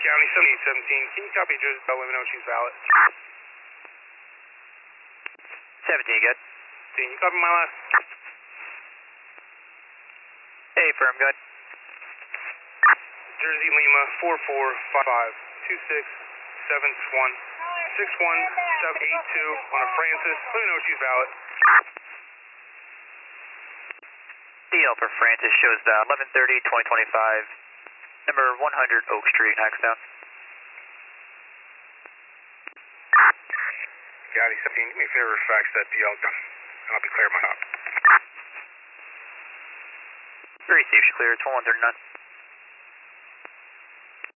County 7817, can you copy Jersey Bell? Let me know she's valid. 17, good. Can you copy my last? Hey, firm, good. Jersey Lima 4455 2671 61782 on a Francis. Let me know she's valid. DL for Francis shows 11/30/2025, number 100 Oak Street, Hackettstown. County 17, do me a favor, fax that DL done, and I'll be clear my hop. Received, clear, 2139.